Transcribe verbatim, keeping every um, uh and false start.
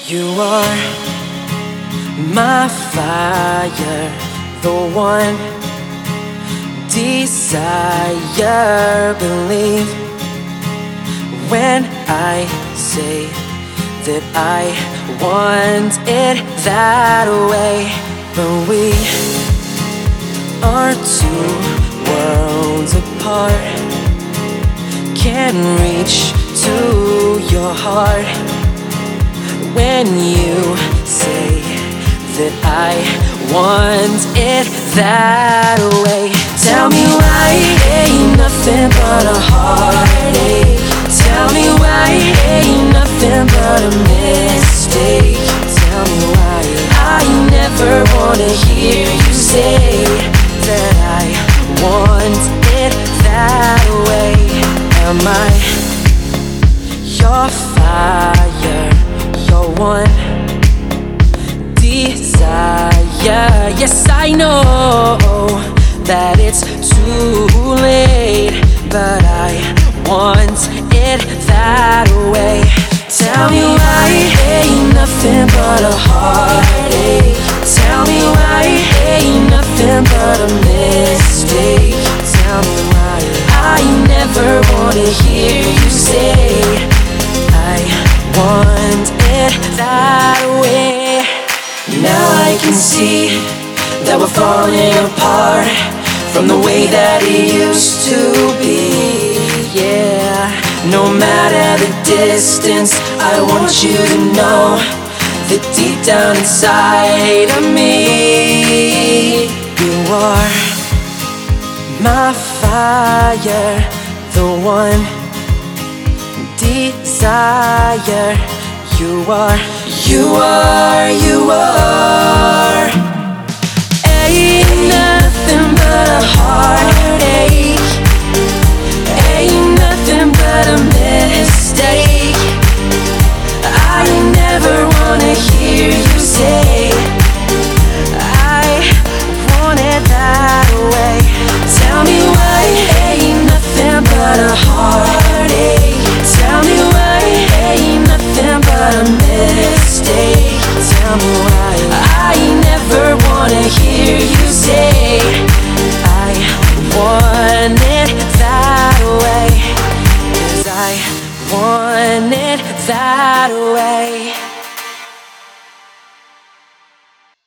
You are my fire, the one desire. Believe when I say that I want it that way. But we are two worlds apart, can't reach to your heart. When you say that I want it that way, tell me why it ain't nothing but a heartache. Tell me why it ain't nothing but a mistake. Tell me why I never wanna hear you say that I want it that way. Am I your fire, your one desire? Yes, I know that it's too late, but I want it that way. Tell me why it ain't nothing but a heartache. Tell me why it ain't nothing but a mistake. Tell me why I never wanna hear you say I want it that way. Now I can see that we're falling apart from the way that it used to be. Yeah, no matter the distance, I want you to know that deep down inside of me, you are my fire, the one desire. You are, you are, you are. Ain't nothing but a heart.